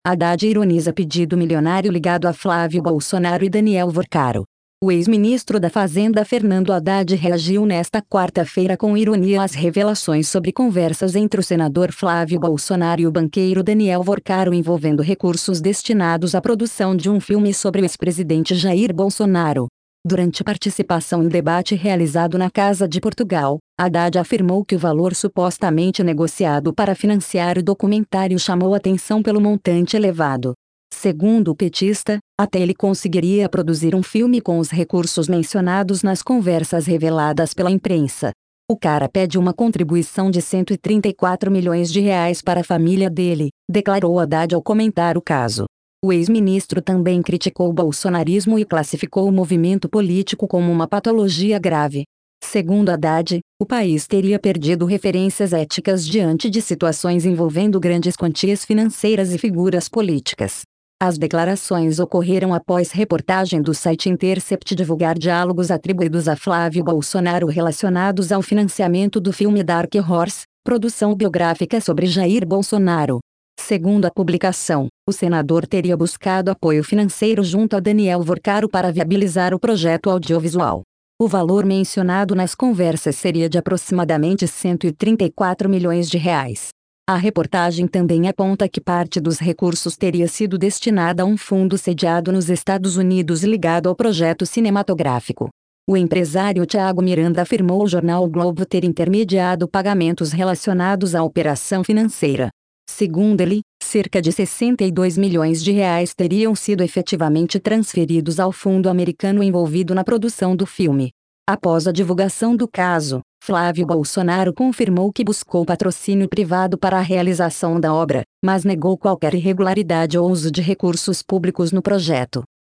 Haddad ironiza pedido milionário ligado a Flávio Bolsonaro e Daniel Vorcaro. O ex-ministro da Fazenda Fernando Haddad reagiu nesta quarta-feira com ironia às revelações sobre conversas entre o senador Flávio Bolsonaro e o banqueiro Daniel Vorcaro envolvendo recursos destinados à produção de um filme sobre o ex-presidente Jair Bolsonaro. Durante participação em debate realizado na Casa de Portugal, Haddad afirmou que o valor supostamente negociado para financiar o documentário chamou atenção pelo montante elevado. Segundo o petista, até ele conseguiria produzir um filme com os recursos mencionados nas conversas reveladas pela imprensa. O cara pede uma contribuição de 134 milhões de reais para a família dele, declarou Haddad ao comentar o caso. O ex-ministro também criticou o bolsonarismo e classificou o movimento político como uma patologia grave. Segundo Haddad, o país teria perdido referências éticas diante de situações envolvendo grandes quantias financeiras e figuras políticas. As declarações ocorreram após reportagem do site Intercept divulgar diálogos atribuídos a Flávio Bolsonaro relacionados ao financiamento do filme Dark Horse, produção biográfica sobre Jair Bolsonaro. Segundo a publicação, o senador teria buscado apoio financeiro junto a Daniel Vorcaro para viabilizar o projeto audiovisual. O valor mencionado nas conversas seria de aproximadamente 134 milhões de reais. A reportagem também aponta que parte dos recursos teria sido destinada a um fundo sediado nos Estados Unidos ligado ao projeto cinematográfico. O empresário Thiago Miranda afirmou ao jornal o Globo ter intermediado pagamentos relacionados à operação financeira. Segundo ele, cerca de 62 milhões de reais teriam sido efetivamente transferidos ao fundo americano envolvido na produção do filme. Após a divulgação do caso, Flávio Bolsonaro confirmou que buscou patrocínio privado para a realização da obra, mas negou qualquer irregularidade ou uso de recursos públicos no projeto.